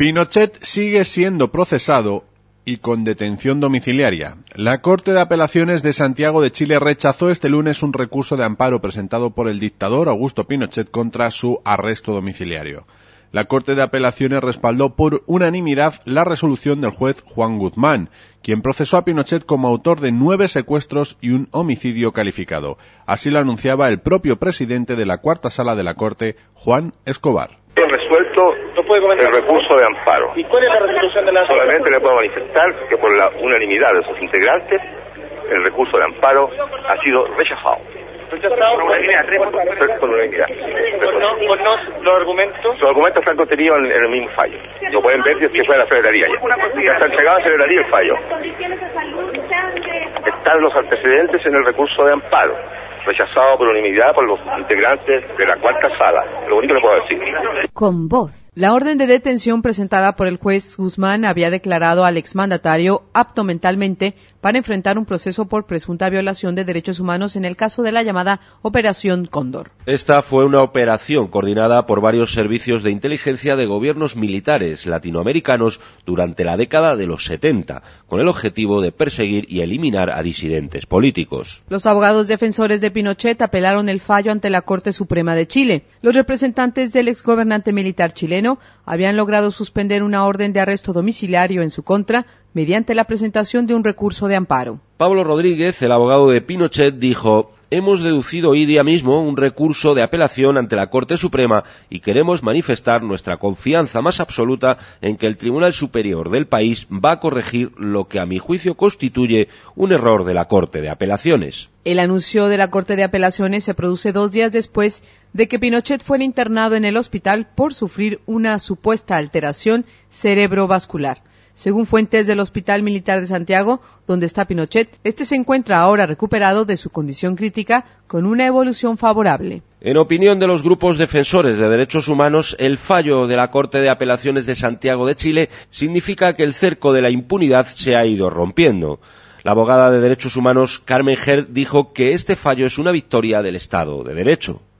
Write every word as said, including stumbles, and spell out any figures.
Pinochet sigue siendo procesado y con detención domiciliaria. La Corte de Apelaciones de Santiago de Chile rechazó este lunes un recurso de amparo presentado por el dictador Augusto Pinochet contra su arresto domiciliario. La Corte de Apelaciones respaldó por unanimidad la resolución del juez Juan Guzmán, quien procesó a Pinochet como autor de nueve secuestros y un homicidio calificado. Así lo anunciaba el propio presidente de la Cuarta Sala de la Corte, Juan Escobar. He resuelto el recurso de amparo. ¿Y cuál es la resolución de la Corte? Solamente le puedo manifestar que por la unanimidad de sus integrantes, el recurso de amparo ha sido rechazado. ¿Rechazado? Por unanimidad. Por unanimidad. ¿Por no los argumentos? Los argumentos están contenidos en, en el mismo fallo. Lo pueden ver si es que fue a la Secretaría ya. Ya está entregado a la Secretaría el fallo. Están los antecedentes en el recurso de amparo, rechazado por unanimidad por los integrantes de la Cuarta Sala. Lo único que le puedo decir. Con voz. La orden de detención presentada por el juez Guzmán había declarado al exmandatario apto mentalmente para enfrentar un proceso por presunta violación de derechos humanos en el caso de la llamada Operación Cóndor. Esta fue una operación coordinada por varios servicios de inteligencia de gobiernos militares latinoamericanos durante la década de los setenta, con el objetivo de perseguir y eliminar a disidentes políticos. Los abogados defensores de Pinochet apelaron el fallo ante la Corte Suprema de Chile. Los representantes del exgobernante militar chileno habían logrado suspender una orden de arresto domiciliario en su contra mediante la presentación de un recurso de amparo. Pablo Rodríguez, el abogado de Pinochet, dijo: hemos deducido hoy día mismo un recurso de apelación ante la Corte Suprema y queremos manifestar nuestra confianza más absoluta en que el Tribunal Superior del país va a corregir lo que a mi juicio constituye un error de la Corte de Apelaciones. El anuncio de la Corte de Apelaciones se produce dos días después de que Pinochet fuera internado en el hospital por sufrir una supuesta alteración cerebrovascular. Según fuentes del Hospital Militar de Santiago, donde está Pinochet, este se encuentra ahora recuperado de su condición crítica con una evolución favorable. En opinión de los grupos defensores de derechos humanos, el fallo de la Corte de Apelaciones de Santiago de Chile significa que el cerco de la impunidad se ha ido rompiendo. La abogada de derechos humanos Carmen Gerd dijo que este fallo es una victoria del Estado de Derecho.